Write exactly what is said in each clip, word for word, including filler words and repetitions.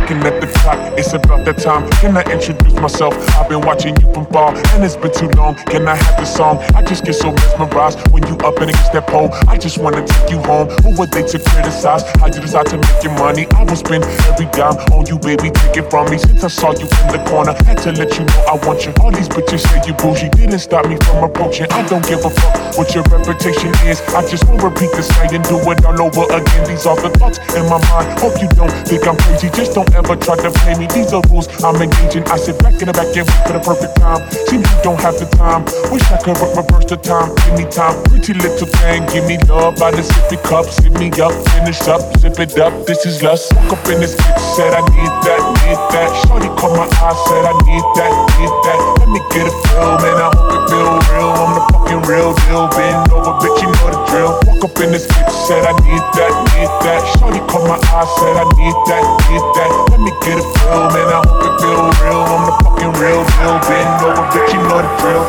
Looking at the clock, it's about that time. Can I introduce myself? I've been watching you from far, and it's been too long. Can I have the song? I just get so mesmerized when you up and against that pole. I just wanna take you home. Who were they to criticize? How you decide to make your money? I will spend every dime on you, baby. Take it from me. Since I saw you in the corner, had to let you know I want you. All these bitches say you bougie, didn't stop me from approaching. I don't give a fuck what your reputation is. I just won't repeat this night and do it all over again. These are the thoughts in my mind. Hope you don't think I'm crazy. Just don't ever try to play me. These are rules I'm engaging. I sit back in the back and wait for the perfect time. Seems you don't have the time. Wish I could re- reverse the time. Give me time. Pretty little thing. Give me love by the sippy cup. Sip me up. Finish up. Zip it up. This is lust. Woke up in this bitch. Said I need that. Need that. Shorty caught my eye. Said I need that. Need that. Let me get a feel. Man, I hope it feel real. I'm the fucking real deal. Bend over, bitch. You know the drill. Woke up in this bitch. Said I need that. Need that. Shorty caught my eye. Said I need that. Need that. Let me get a feel. Man, I hope it feel real. I'm the fucking real deal. Bend over, bitch. You know the drill.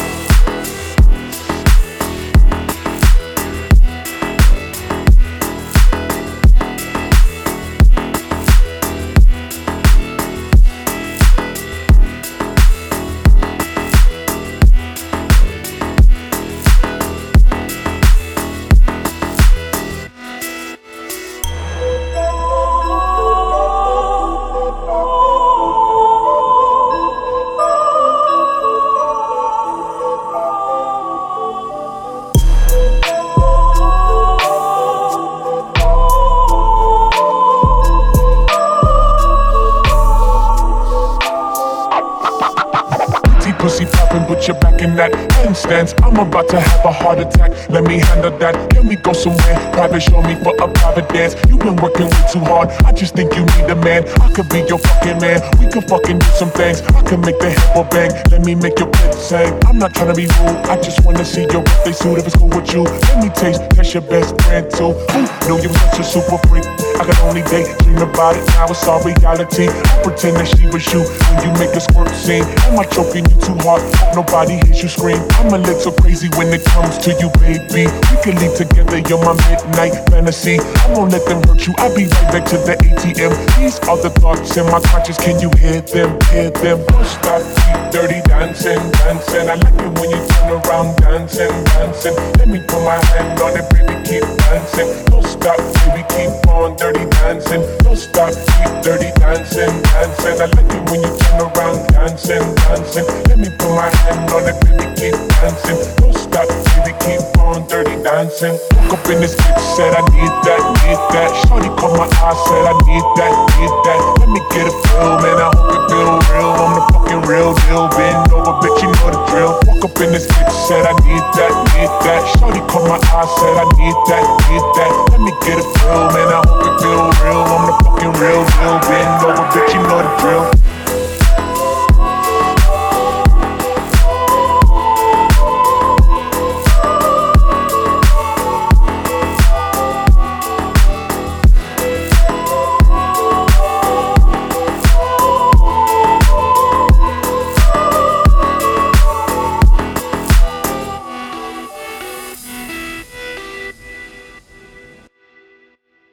Pussy poppin', but you're back in that handstands. I'm about to have a heart attack. Let me handle that. Can we go somewhere private? Show me for a private dance. You've been working way too hard. I just think you need a man. I could be your fucking man. We could fucking do some things. I could make the hippo bang. Let me make your kid sing. I'm not trying to be rude. I just wanna see your birthday suit if it's cool with you. Let me taste. That's your best friend too. Who knew you were such a super freak? I could only date, dream about it. Now it's all reality. I pretend that she was you when you make a squirt scene. Am I choking you too hard? Hope nobody hears you scream. I'm a little crazy when it comes to you, baby. We can leave together, you're my midnight fantasy. I won't let them hurt you, I'll be right back to the A T M. These are the thoughts in my conscience, can you hear them, hear them? Don't stop, keep dirty dancing, dancing. I like it when you turn around dancing, dancing. Let me put my hand on it, baby, keep dancing. Don't stop, baby, keep on dirty dancing. Don't stop, keep dirty dancing, dancing. I like it when you turn around dancing, dancing. Let me put my hand on it, baby, keep dancing. Don't stop, baby, keep on dirty dancing. Woke up in this bitch, said I need that, need